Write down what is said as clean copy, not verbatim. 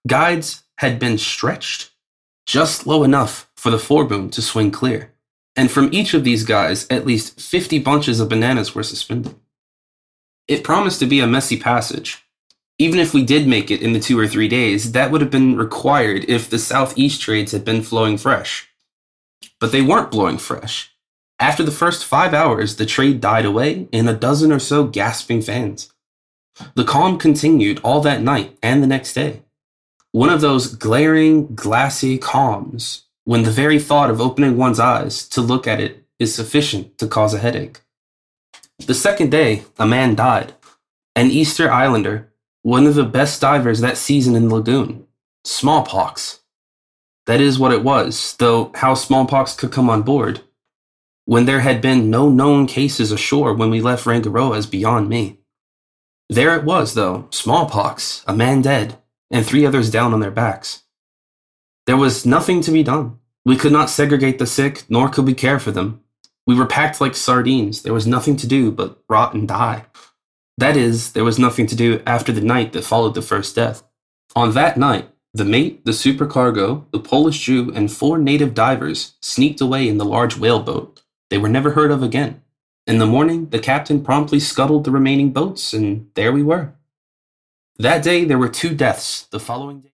Guides had been stretched just low enough for the foreboom to swing clear, and from each of these guys, at least 50 bunches of bananas were suspended. It promised to be a messy passage. Even if we did make it in the 2 or 3 days, that would have been required if the southeast trades had been flowing fresh. But they weren't blowing fresh. After the first 5 hours, the trade died away in a dozen or so gasping fans. The calm continued all that night and the next day. One of those glaring, glassy calms when the very thought of opening one's eyes to look at it is sufficient to cause a headache. The second day, a man died. An Easter Islander, one of the best divers that season in the lagoon. Smallpox. That is what it was, though how smallpox could come on board when there had been no known cases ashore when we left Rangiroa is beyond me. There it was, though, smallpox, a man dead, and 3 others down on their backs. There was nothing to be done. We could not segregate the sick, nor could we care for them. We were packed like sardines. There was nothing to do but rot and die. That is, there was nothing to do after the night that followed the first death. On that night, the mate, the supercargo, the Polish Jew, and 4 native divers sneaked away in the large whaleboat. They were never heard of again. In the morning, the captain promptly scuttled the remaining boats, and there we were. That day, there were 2 deaths. The following day,